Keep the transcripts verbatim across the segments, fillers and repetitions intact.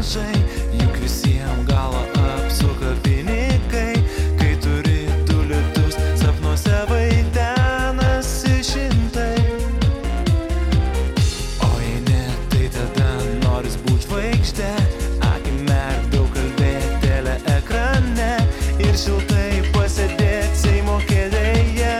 mažai, juk visiems galą apsuka pinigai. Kai turi du litus, sapnuose vaidenasi šimtai. O jei ne, tai tada noris būt žvaigždė. Akim merk daug kalbėt tele ekrane ir šiltai pasėdėt Seimo kėdėje.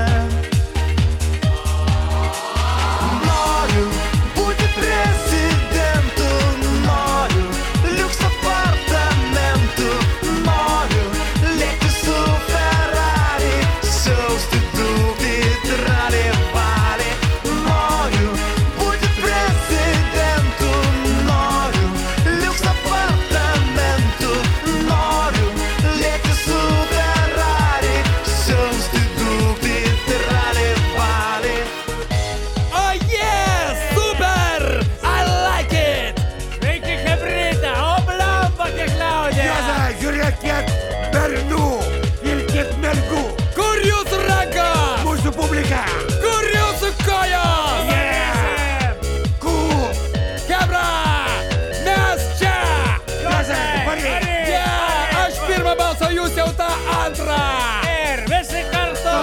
Noriu būti prezidentu, noriu liuks apartamentų, noriu lėkti su Ferrari, siausti dūkti tralį valį. Noriu būti prezidentu, noriu liuks apartamentų, noriu lėkti su Ferrari, siausti dūkti tralį valį. Oh yeah, super! I like it! Sveiki, hebryte, o blemba kiek liaudė! Juozai, žiūrėk, kiek bernų ir kiek mergų. Kur jūsų ranka? Mūsų publika. Kur jūsų kojos? Yeah! Cool! Hebra! Mes čia! Juozai, varyk! Yeah! Aš pirmą balsą, jūs jau tą antrą! Ir visi kartu!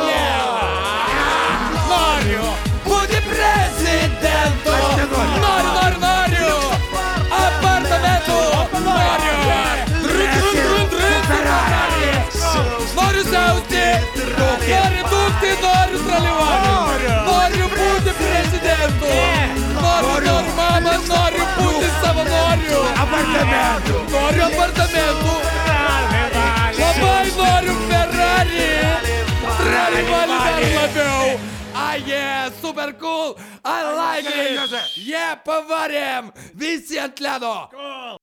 Noriu būti prezidentu! Aš nenoriu. Noriu, noriu, noriu! Apartamentų! Noriu! Drun, drun, drun, drun, Ferrari. Noriu siausti! Noriu dūkti, noriu traliuoti! Noriu būti prezidentu! Noriu, noriu, mama, noriu būti savanoriu! Apartamentų. Noriu apartamentų! Labai noriu Ferrari! Traliuoti dar labiau! Ah, yeah, super cool! I like Gerai, it! Juozai. Yeah, pavarėm! Visi ant ledo!